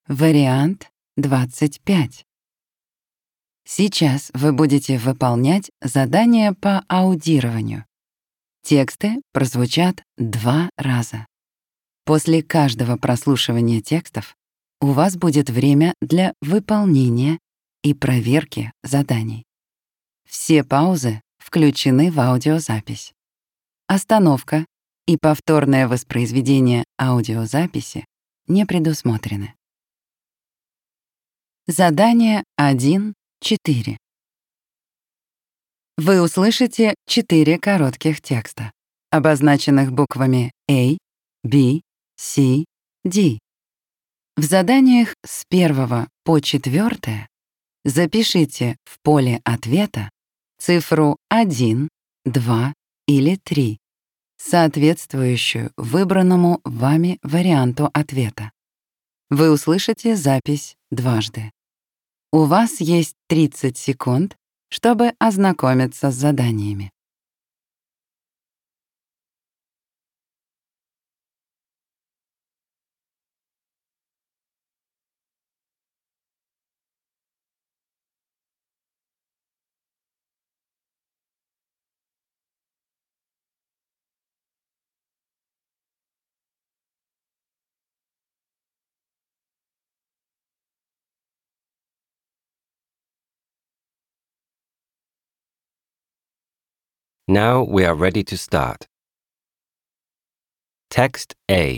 Вариант 25. Сейчас вы будете выполнять задание по аудированию. Тексты прозвучат 2 раза. После каждого прослушивания текстов у вас будет время для выполнения и проверки заданий. Все паузы включены в аудиозапись. Остановка и повторное воспроизведение аудиозаписи не предусмотрены. Задание 1.4. Вы услышите 4 коротких текста, обозначенных буквами A, B, C, D. В заданиях с 1 по 4 запишите в поле ответа цифру 1, 2 или 3, соответствующую выбранному вами варианту ответа. Вы услышите запись дважды. У вас есть 30 секунд, чтобы ознакомиться с заданиями. Now we are ready to start. Text A.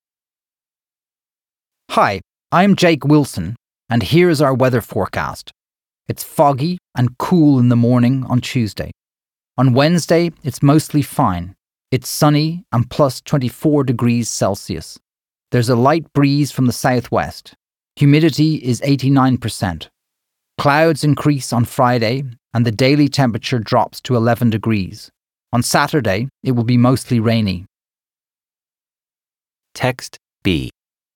Hi, I'm Jake Wilson, and here is our weather forecast. It's foggy and cool in the morning on Tuesday. On Wednesday, it's mostly fine. It's sunny and plus 24 degrees Celsius. There's a light breeze from the southwest. Humidity is 89%. Clouds increase on Friday, and the daily temperature drops to 11 degrees. On Saturday, it will be mostly rainy. Text B.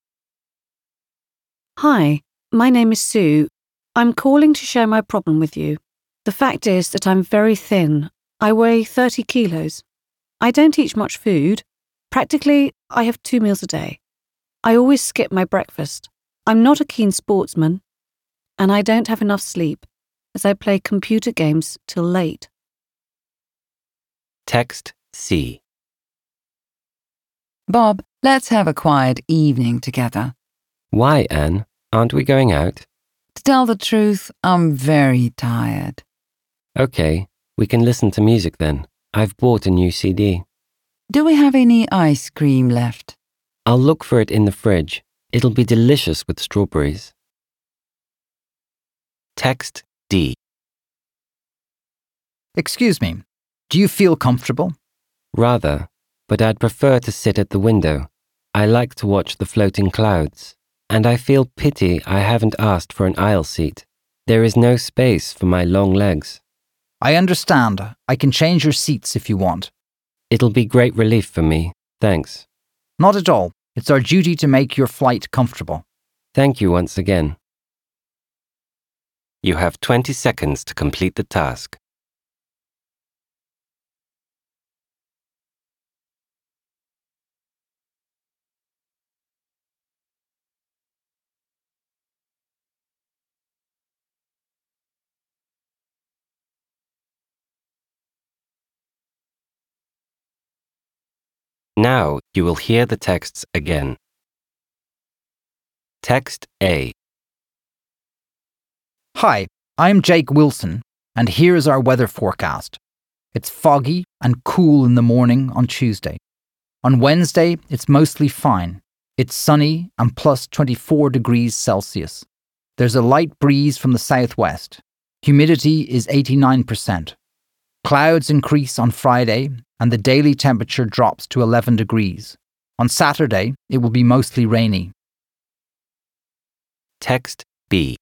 Hi, my name is Sue. I'm calling to share my problem with you. The fact is that I'm very thin. I weigh 30 kilos. I don't eat much food. Practically, I have 2 meals a day. I always skip my breakfast. I'm not a keen sportsman, and I don't have enough sleep, as I play computer games till late. Text C. Bob, let's have a quiet evening together. Why, Anne? Aren't we going out? To tell the truth, I'm very tired. Okay, we can listen to music then. I've bought a new CD. Do we have any ice cream left? I'll look for it in the fridge. It'll be delicious with strawberries. Text D. Excuse me, do you feel comfortable? Rather, but I'd prefer to sit at the window. I like to watch the floating clouds, and I feel pity I haven't asked for an aisle seat. There is no space for my long legs. I understand. I can change your seats if you want. It'll be great relief for me. Thanks. Not at all. It's our duty to make your flight comfortable. Thank you once again. You have 20 seconds to complete the task. Now you will hear the texts again. Text A. Hi, I'm Jake Wilson, and here is our weather forecast. It's foggy and cool in the morning on Tuesday. On Wednesday, it's mostly fine. It's sunny and plus 24 degrees Celsius. There's a light breeze from the southwest. Humidity is 89%. Clouds increase on Friday, and the daily temperature drops to 11 degrees. On Saturday, it will be mostly rainy. Text B.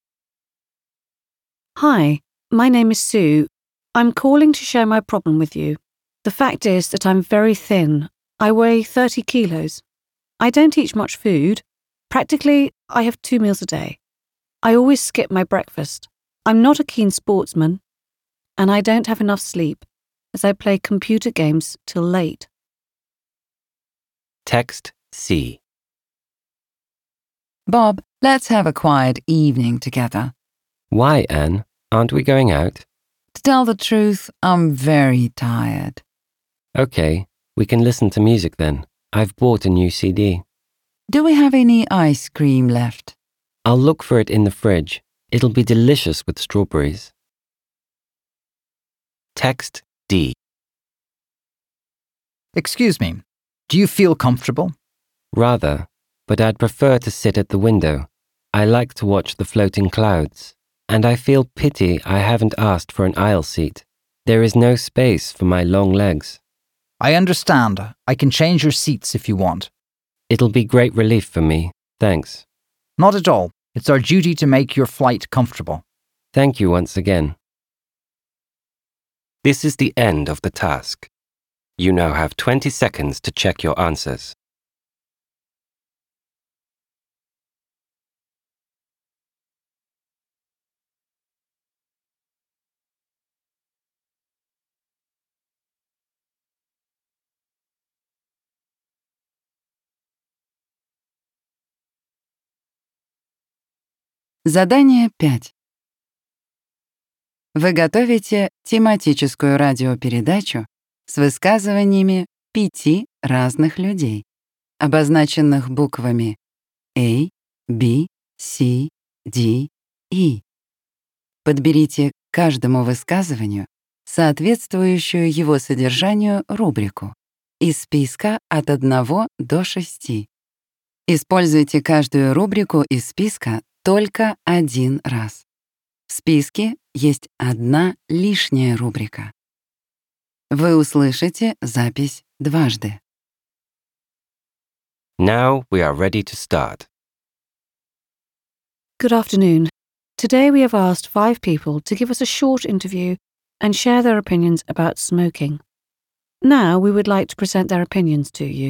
Hi, my name is Sue. I'm calling to share my problem with you. The fact is that I'm very thin. I weigh 30 kilos. I don't eat much food. Practically, I have 2 meals a day. I always skip my breakfast. I'm not a keen sportsman, and I don't have enough sleep, as I play computer games till late. Text C. Bob, Let's have a quiet evening together. Why, Anne? Aren't we going out? To tell the truth, I'm very tired. Okay, we can listen to music then. I've bought a new CD. Do we have any ice cream left? I'll look for it in the fridge. It'll be delicious with strawberries. Text D. Excuse me, do you feel comfortable? Rather, but I'd prefer to sit at the window. I like to watch the floating clouds, and I feel pity I haven't asked for an aisle seat. There is no space for my long legs. I understand. I can change your seats if you want. It'll be great relief for me, thanks. Not at all. It's our duty to make your flight comfortable. Thank you once again. This is the end of the task. You now have 20 seconds to check your answers. Задание 5. Вы готовите тематическую радиопередачу с высказываниями 5 разных людей, обозначенных буквами A, B, C, D, E. Подберите к каждому высказыванию соответствующую его содержанию рубрику из списка от 1 до 6. Используйте каждую рубрику из списка только один раз. В списке есть одна лишняя рубрика. Вы услышите запись дважды. Now we are ready to start. Good afternoon. Today we have asked 5 people to give us a short interview and share their opinions about smoking. Now we would like to present their opinions to you.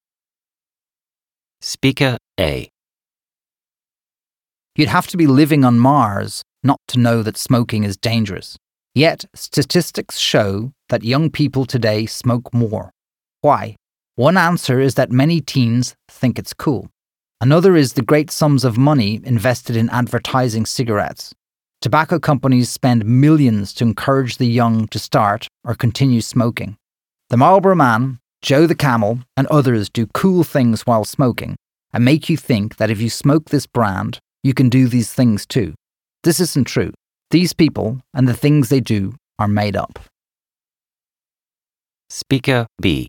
Speaker A. You'd have to be living on Mars not to know that smoking is dangerous. Yet, statistics show that young people today smoke more. Why? One answer is that many teens think it's cool. Another is the great sums of money invested in advertising cigarettes. Tobacco companies spend millions to encourage the young to start or continue smoking. The Marlboro Man, Joe the Camel, and others do cool things while smoking and make you think that if you smoke this brand, you can do these things too. This isn't true. These people and the things they do are made up. Speaker B.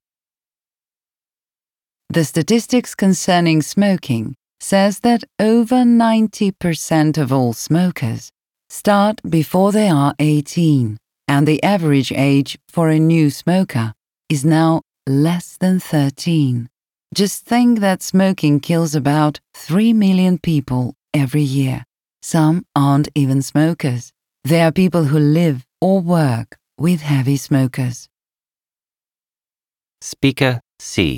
The statistics concerning smoking says that over 90% of all smokers start before they are 18, and the average age for a new smoker is now less than 13. Just think that smoking kills about 3 million people every year. Some aren't even smokers. They are people who live or work with heavy smokers. Speaker C.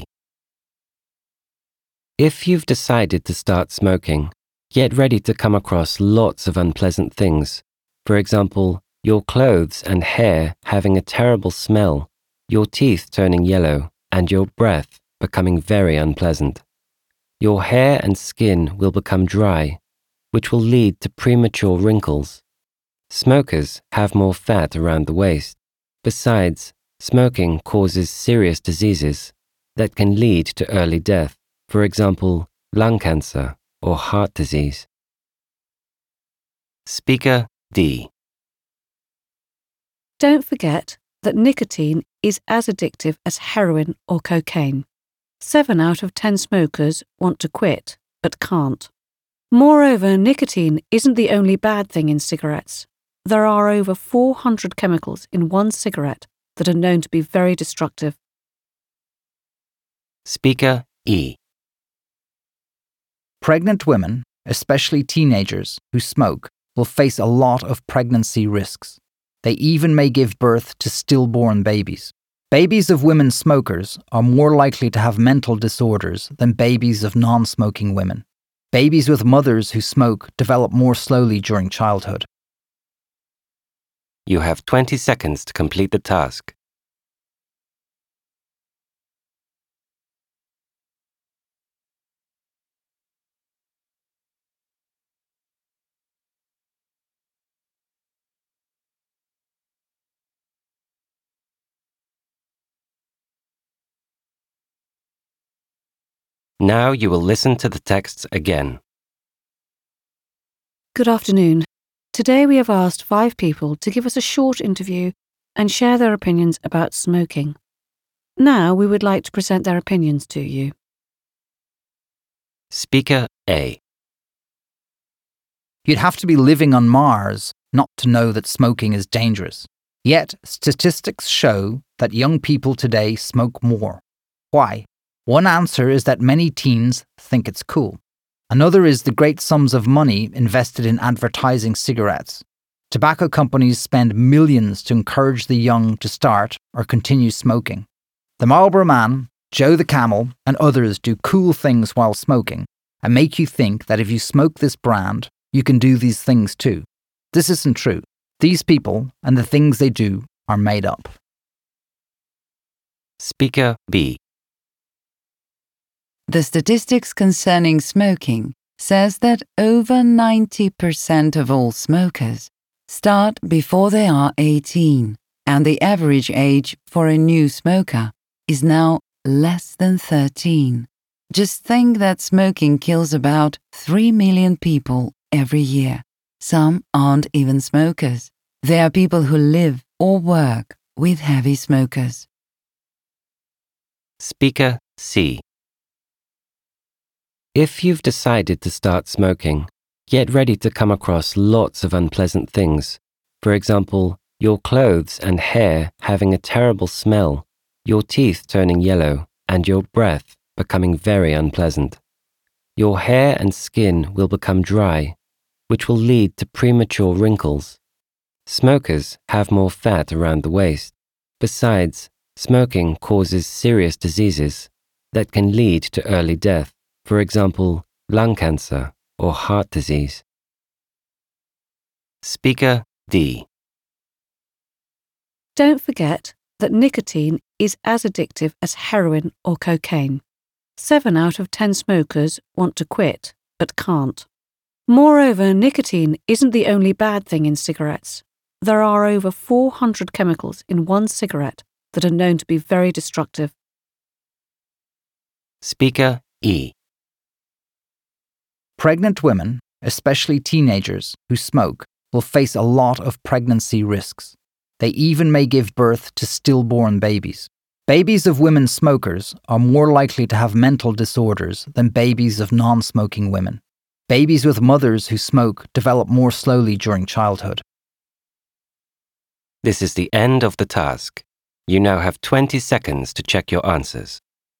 If you've decided to start smoking, get ready to come across lots of unpleasant things. For example, your clothes and hair having a terrible smell, your teeth turning yellow, and your breath becoming very unpleasant. Your hair and skin will become dry, which will lead to premature wrinkles. Smokers have more fat around the waist. Besides, smoking causes serious diseases that can lead to early death, for example, lung cancer or heart disease. Speaker D. Don't forget that nicotine is as addictive as heroin or cocaine. 7 out of 10 smokers want to quit, but can't. Moreover, nicotine isn't the only bad thing in cigarettes. There are over 400 chemicals in one cigarette that are known to be very destructive. Speaker E. Pregnant women, especially teenagers who smoke, will face a lot of pregnancy risks. They even may give birth to stillborn babies. Babies of women smokers are more likely to have mental disorders than babies of non-smoking women. Babies with mothers who smoke develop more slowly during childhood. You have 20 seconds to complete the task. Now you will listen to the texts again. Good afternoon. Today we have asked 5 people to give us a short interview and share their opinions about smoking. Now we would like to present their opinions to you. Speaker A. You'd have to be living on Mars not to know that smoking is dangerous. Yet, statistics show that young people today smoke more. Why? One answer is that many teens think it's cool. Another is the great sums of money invested in advertising cigarettes. Tobacco companies spend millions to encourage the young to start or continue smoking. The Marlboro Man, Joe the Camel, and others do cool things while smoking and make you think that if you smoke this brand, you can do these things too. This isn't true. These people and the things they do are made up. Speaker B. The statistics concerning smoking says that over 90% of all smokers start before they are 18, and the average age for a new smoker is now less than 13. Just think that smoking kills about 3 million people every year. Some aren't even smokers. They are people who live or work with heavy smokers. Speaker C. If you've decided to start smoking, get ready to come across lots of unpleasant things. For example, your clothes and hair having a terrible smell, your teeth turning yellow, and your breath becoming very unpleasant. Your hair and skin will become dry, which will lead to premature wrinkles. Smokers have more fat around the waist. Besides, smoking causes serious diseases that can lead to early death. For example, lung cancer or heart disease. Speaker D. Don't forget that nicotine is as addictive as heroin or cocaine. 7 out of 10 smokers want to quit, but can't. Moreover, nicotine isn't the only bad thing in cigarettes. There are over 400 chemicals in one cigarette that are known to be very destructive. Speaker E. Pregnant women, especially teenagers who smoke, will face a lot of pregnancy risks. They even may give birth to stillborn babies. Babies of women smokers are more likely to have mental disorders than babies of non-smoking women. Babies with mothers who smoke develop more slowly during childhood. This is the end of the task. You now have 20 seconds to check your answers.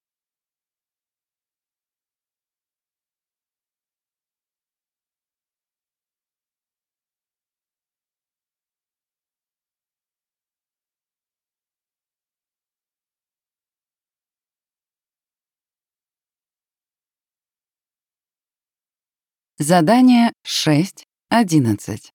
Задание 6.11.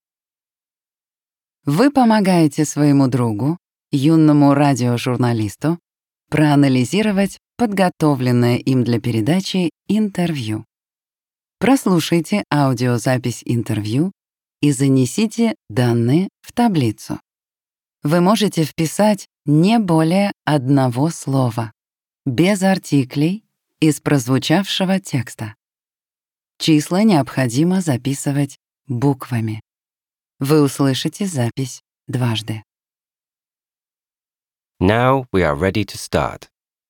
Вы помогаете своему другу, юному радиожурналисту, проанализировать подготовленное им для передачи интервью. Прослушайте аудиозапись интервью и занесите данные в таблицу. Вы можете вписать не более 1 слова, без артиклей из прозвучавшего текста. Числа необходимо записывать буквами. Вы услышите запись дважды. Now we are ready to start.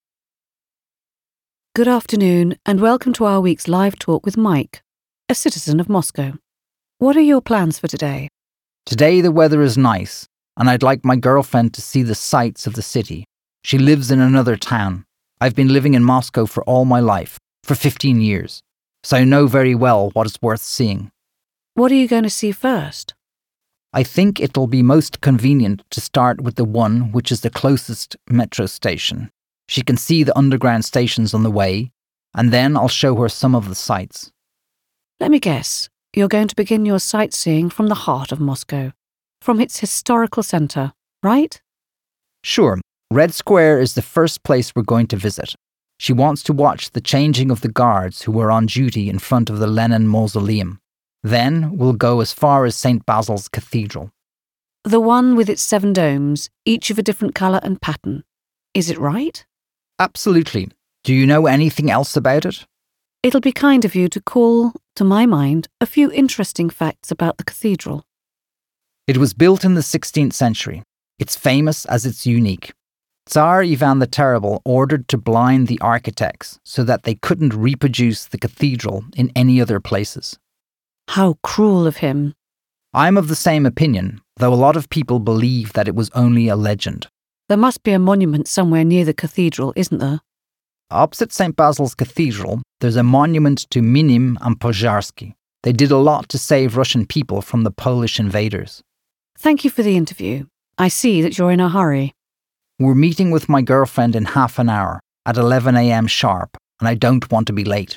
Good afternoon and welcome to our week's live talk with Mike, a citizen of Moscow. What are your plans for today? Today the weather is nice, and I'd like my girlfriend to see the sights of the city. She lives in another town. I've been living in Moscow for all my life, for 15 years, so I know very well what is worth seeing. What are you going to see first? I think it'll be most convenient to start with the one which is the closest metro station. She can see the underground stations on the way, and then I'll show her some of the sights. Let me guess, you're going to begin your sightseeing from the heart of Moscow, from its historical centre, right? Sure, Red Square is the first place we're going to visit. She wants to watch the changing of the guards who were on duty in front of the Lenin Mausoleum. Then we'll go as far as St. Basil's Cathedral. The one with its 7 domes, each of a different colour and pattern. Is it right? Absolutely. Do you know anything else about it? It'll be kind of you to call, to my mind, a few interesting facts about the cathedral. It was built in the 16th century. It's famous as it's unique. Tsar Ivan the Terrible ordered to blind the architects so that they couldn't reproduce the cathedral in any other places. How cruel of him. I'm of the same opinion, though a lot of people believe that it was only a legend. There must be a monument somewhere near the cathedral, isn't there? Opposite St. Basil's Cathedral, there's a monument to Minim and Pożarski. They did a lot to save Russian people from the Polish invaders. Thank you for the interview. I see that you're in a hurry. We're meeting with my girlfriend in half an hour, at 11 a.m. sharp, and I don't want to be late.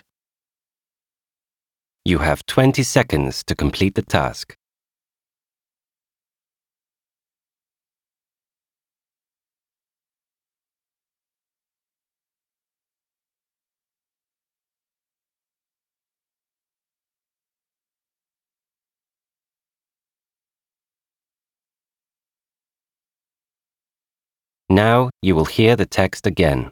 You have 20 seconds to complete the task. Now you will hear the text again.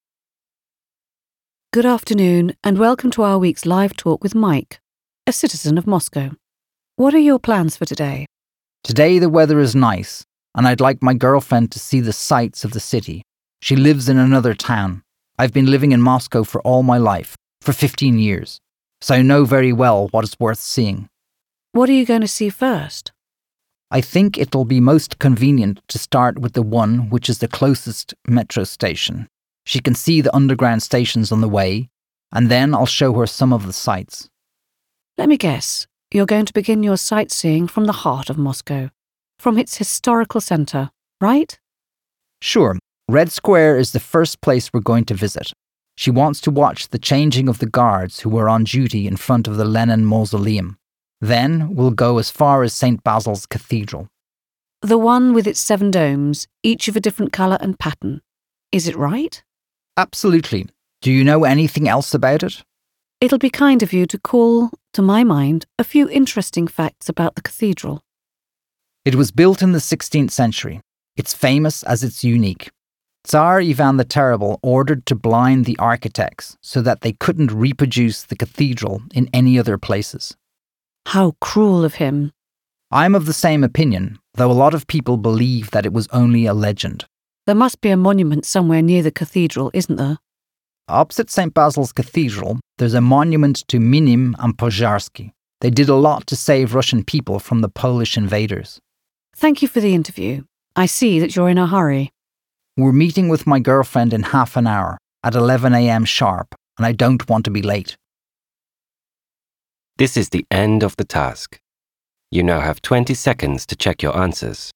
Good afternoon and welcome to our week's live talk with Mike, a citizen of Moscow. What are your plans for today? Today the weather is nice, and I'd like my girlfriend to see the sights of the city. She lives in another town. I've been living in Moscow for all my life, for 15 years, so I know very well what is worth seeing. What are you going to see first? I think it'll be most convenient to start with the one which is the closest metro station. She can see the underground stations on the way, and then I'll show her some of the sights. Let me guess. You're going to begin your sightseeing from the heart of Moscow, from its historical centre, right? Sure, Red Square is the first place we're going to visit. She wants to watch the changing of the guards who were on duty in front of the Lenin Mausoleum. Then we'll go as far as St. Basil's Cathedral. The one with its 7 domes, each of a different colour and pattern. Is it right? Absolutely. Do you know anything else about it? It'll be kind of you to call, to my mind, a few interesting facts about the cathedral. It was built in the 16th century. It's famous as it's unique. Tsar Ivan the Terrible ordered to blind the architects so that they couldn't reproduce the cathedral in any other places. How cruel of him. I'm of the same opinion, though a lot of people believe that it was only a legend. There must be a monument somewhere near the cathedral, isn't there? Opposite St. Basil's Cathedral, there's a monument to Minim and Pożarski. They did a lot to save Russian people from the Polish invaders. Thank you for the interview. I see that you're in a hurry. We're meeting with my girlfriend in half an hour, at 11 a.m. sharp, and I don't want to be late. This is the end of the task. You now have 20 seconds to check your answers.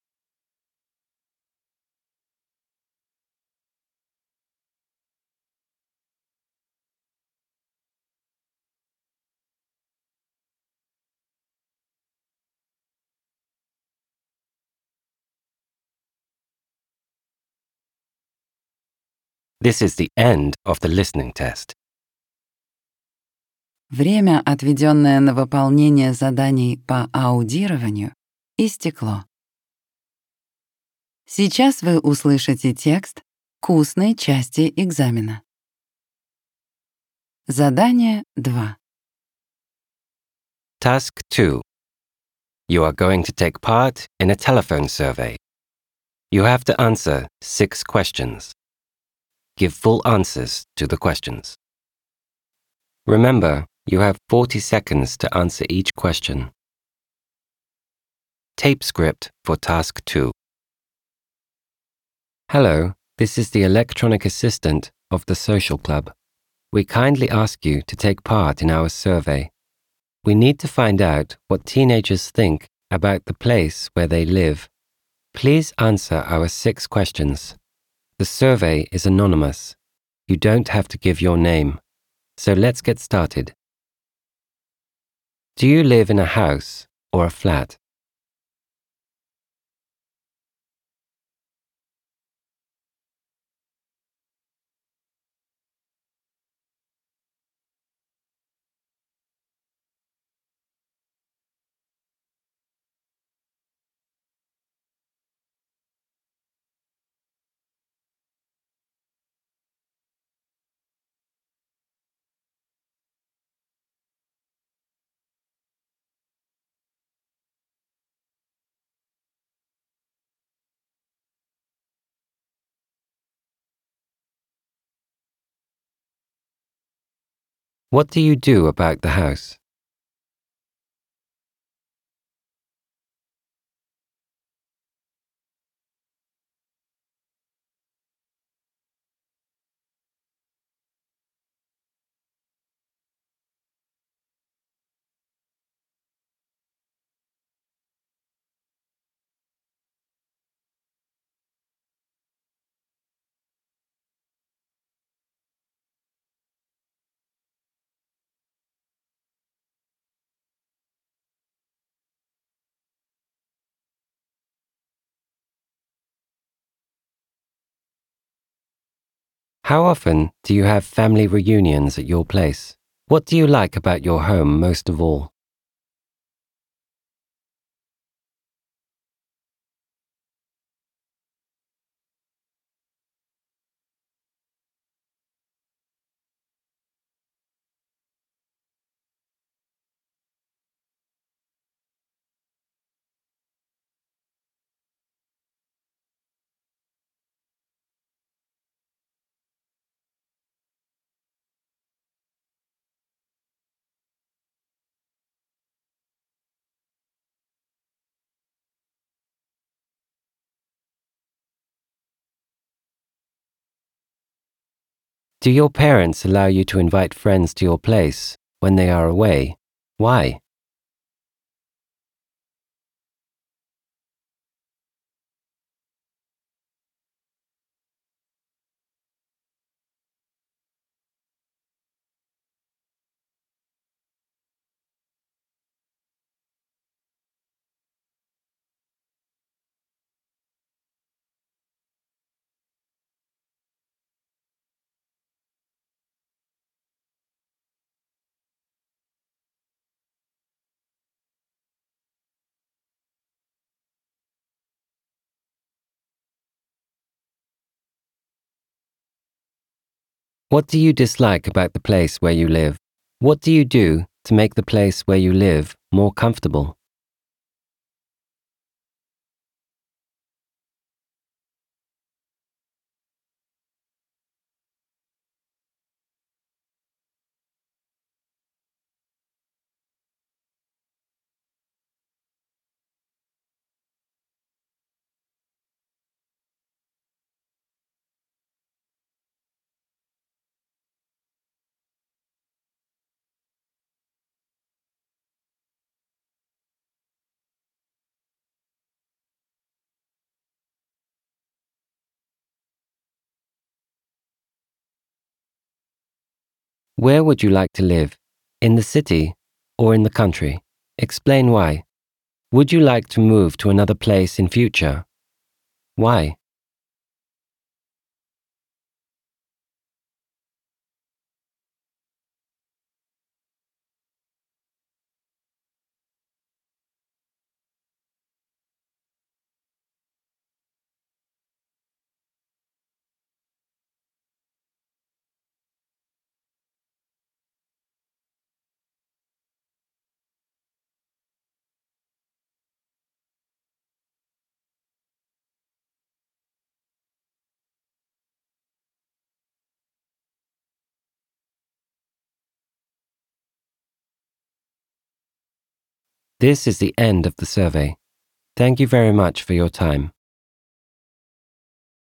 This is the end of the listening test. Время, отведенное на выполнение заданий по аудированию, истекло. Сейчас вы услышите текст к устной части экзамена. Задание 2. Task 2. You are going to take part in a telephone survey. You have to answer 6 questions. Give full answers to the questions. Remember, you have 40 seconds to answer each question. Tape script for Task 2. Hello, this is the electronic assistant of the social club. We kindly ask you to take part in our survey. We need to find out what teenagers think about the place where they live. Please answer our 6 questions. The survey is anonymous. You don't have to give your name. So let's get started. Do you live in a house or a flat? What do you do about the house? How often do you have family reunions at your place? What do you like about your home most of all? Do your parents allow you to invite friends to your place when they are away? Why? What do you dislike about the place where you live? What do you do to make the place where you live more comfortable? Where would you like to live? In the city or in the country? Explain why. Would you like to move to another place in future? Why? This is the end of the survey. Thank you very much for your time.